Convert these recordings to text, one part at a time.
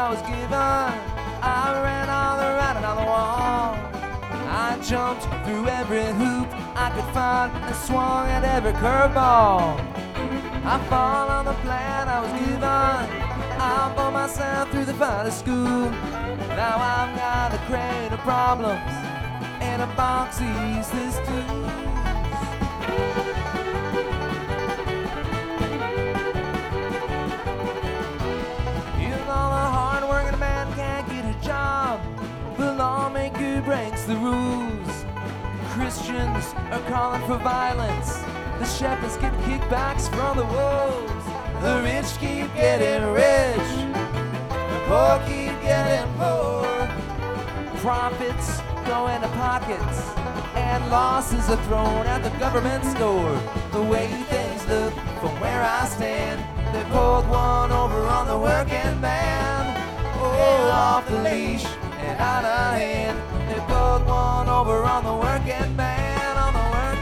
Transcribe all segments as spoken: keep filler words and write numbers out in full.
I was given. I ran all around on the wall. I jumped through every hoop I could find and swung at every curveball. I followed the plan I was given. I put myself through the finest school. Now I've got a crate of problems and a box of useless tools. Even though the hard-working man can't get a job, the lawmaker breaks the rules. Christians are calling for violence. The shepherds get kickbacks from the wolves. The rich keep getting rich. The poor keep getting poor. Profits go into pockets and losses are thrown at the government store. The way things look from where I stand, they pulled one over on the working man. Oh, off the leash and out of hand. They pulled one over on the working man, on the working man.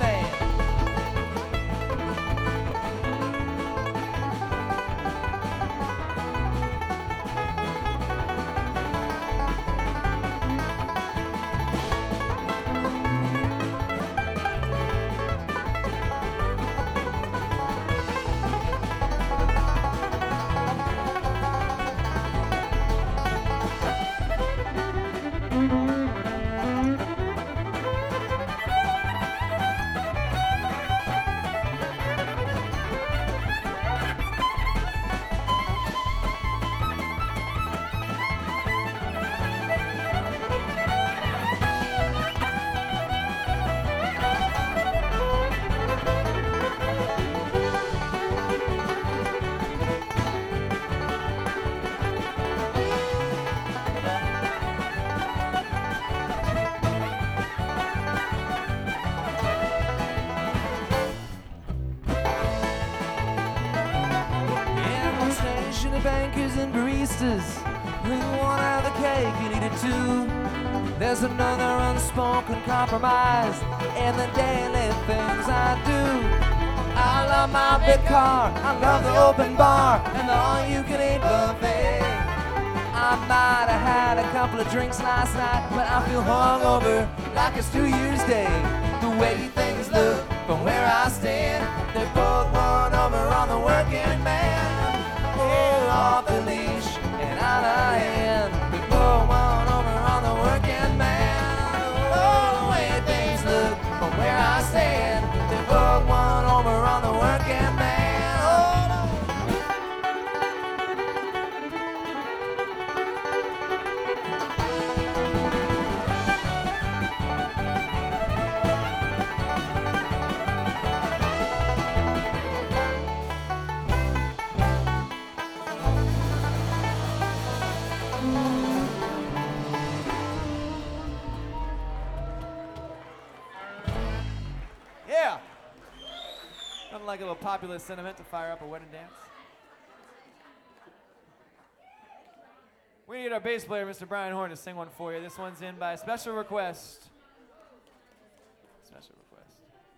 Bankers and baristas who want to have the cake and eat it too. There's another unspoken compromise in the daily things I do. I love my big car, I love the open bar and the all-you-can-eat buffet. I might have had a couple of drinks last night, but I feel hungover like it's New Year's Day. The way things look from where I stand, they pulled one over on the working man. Oh, off the leash and out of hand. We pull one over on the working man. Oh, the way things look from where I stand, they pull one over on the working man. Oh, no. Like a little popular sentiment to fire up a wedding dance. We need our bass player, Mister Brian Horn, to sing one for you. This one's in by special request. Special request.